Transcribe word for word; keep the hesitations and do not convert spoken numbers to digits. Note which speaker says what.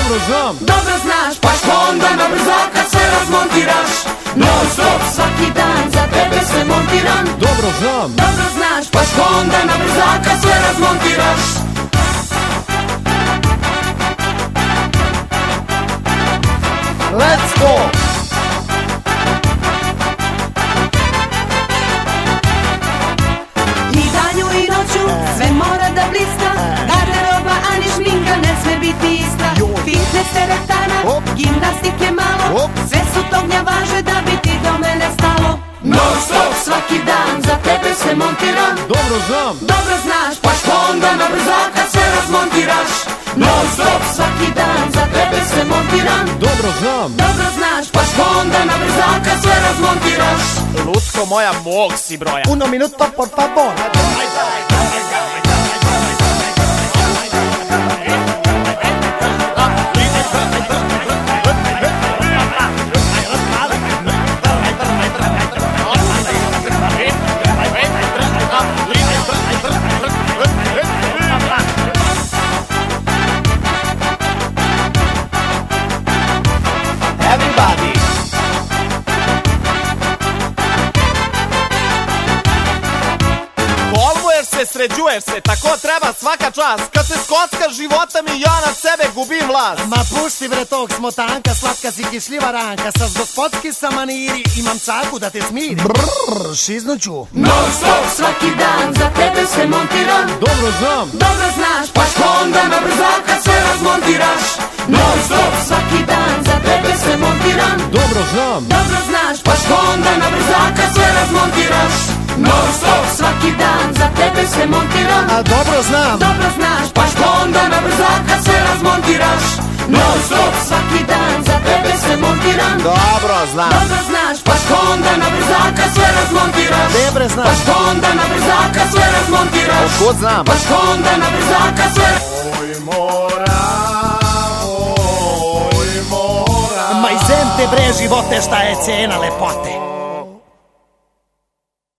Speaker 1: Dobro znam.
Speaker 2: Dobro znaš, pa što onda na brzaka sve razmontiraš? Non stop svaki dan za tebe sve montiram.
Speaker 1: Dobro znam.
Speaker 2: Dobro znaš, pa što onda na brzaka sve razmontiraš?
Speaker 1: Let's go!
Speaker 2: I danju i noću sve mora da blista. Garderoba, ani šminka ne sme biti ista. Fitness, teretana, gimnastike malo. Sve su to gnjavaže da bi ti do mene stalo. Non stop svaki dan za tebe sve montiram.
Speaker 1: Dobro znam.
Speaker 2: Dobro znaš, pa što onda na brzaka sve razmontiraš? Non stop svaki dan za tebe sve montiram.
Speaker 1: Dobro znam.
Speaker 2: Dobro znaš, pa što onda na brzaka sve razmontiraš?
Speaker 3: Lutko moja, mog si broja.
Speaker 4: Uno minuto, por favor.
Speaker 3: Everybody. Kolmuješ se, sređuješ se, tako treba svaka čast. Kad se skocka života mi ja nad sebe gubim vlast.
Speaker 4: Ma pusti bre tog smotanka, slatka si kišljiva ranka. Sa gospodski sa maniri, imam caku da te smiri. Brrrr, šiznuću.
Speaker 2: Non stop svaki dan za tebe sve montiram.
Speaker 1: Dobro znam.
Speaker 2: Dobro znaš, pa što onda na brzaka sve razmontiraš? Non stop svaki dan za tebe sve montiram.
Speaker 1: Dobro znam.
Speaker 2: Dobro znaš, pa što onda na brzaka sve razmontiraš? Non stop svaki dan za tebe sve montiram.
Speaker 4: A dobro znam.
Speaker 2: Dobro znaš, pa što onda na brzaka sve razmontiraš? Non stop svaki dan za tebe sve montiram.
Speaker 3: Dobro znam.
Speaker 2: Dobro znaš, pa što onda na brzaka sve razmontiraš?
Speaker 4: Dobre znam.
Speaker 2: Pa što onda na brzaka sve razmontiraš?
Speaker 3: Otkud znam?
Speaker 2: Pa što onda na brzaka sve...
Speaker 1: Oj mora, oj mora.
Speaker 4: Ma i zem te bre živote, šta je cena lepote.